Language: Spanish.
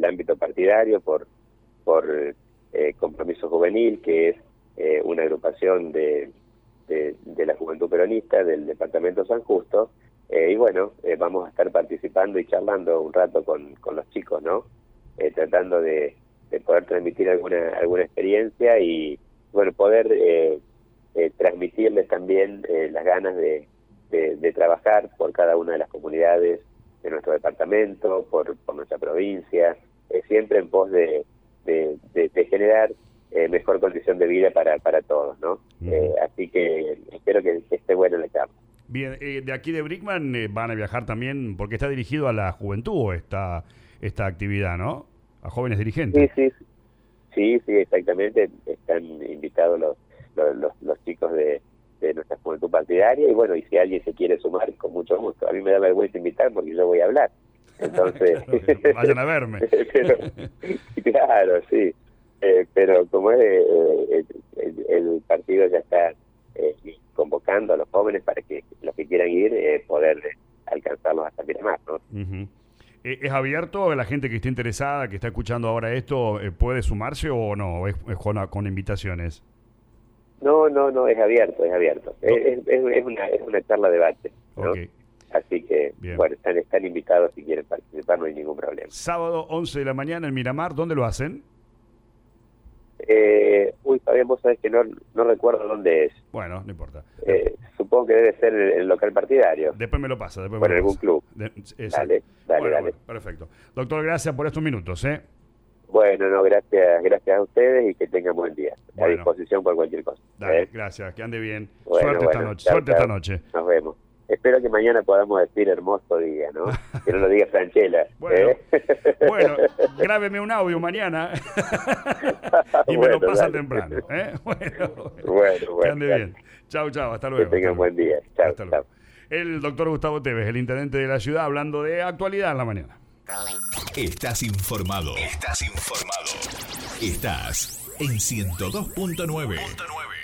el ámbito partidario, por Compromiso Juvenil, que es una agrupación de la Juventud Peronista del Departamento San Justo, y bueno, vamos a estar participando y charlando un rato con los chicos, ¿no? Tratando de poder transmitir alguna experiencia y, bueno, poder transmitirles también las ganas de trabajar por cada una de las comunidades de nuestro departamento, por nuestra provincia, siempre en pos de generar mejor condición de vida para todos, ¿no? Así que espero que esté bueno la charla. Bien, de aquí de Brickman van a viajar también, porque está dirigido a la juventud esta actividad, ¿no? A jóvenes dirigentes. Sí, exactamente. Están invitados los chicos de nuestra juventud partidaria, y bueno, y si alguien se quiere sumar, con mucho gusto. A mí me da vergüenza invitar porque yo voy a hablar. Entonces, vayan a verme. Pero, claro, sí. Pero como es el partido ya está convocando a los jóvenes para que los que quieran ir poder alcanzarlos hasta Miramar, ¿no? Uh-huh. ¿Es abierto? ¿La gente que esté interesada, que está escuchando ahora esto, puede sumarse o no? ¿Es con invitaciones? No, es abierto. Es una charla debate, ¿no? Okay. Así que, bien. Bueno, están invitados si quieren participar, no hay ningún problema. Sábado, 11 de la mañana en Miramar, ¿dónde lo hacen? Fabián, vos sabés que no recuerdo dónde es. Bueno, no importa. Supongo que debe ser el local partidario. Después me lo pasa. Por algún club. Dale. Bueno, perfecto. Doctor, gracias por estos minutos, ¿eh? Bueno, no, gracias a ustedes y que tengan buen día. A disposición por cualquier cosa. Dale, gracias, que ande bien. Bueno, suerte esta noche. Chao. Esta noche. Nos vemos. Espero que mañana podamos decir hermoso día, ¿no? Que no lo diga Franchella. Bueno, grábeme un audio mañana y me lo pasan temprano. Bueno, que ande bien. Chau, hasta luego. Que tengan buen día. Chao. El doctor Gustavo Tevez, el intendente de la ciudad, hablando de actualidad en la mañana. Estás informado. Estás en 102.9.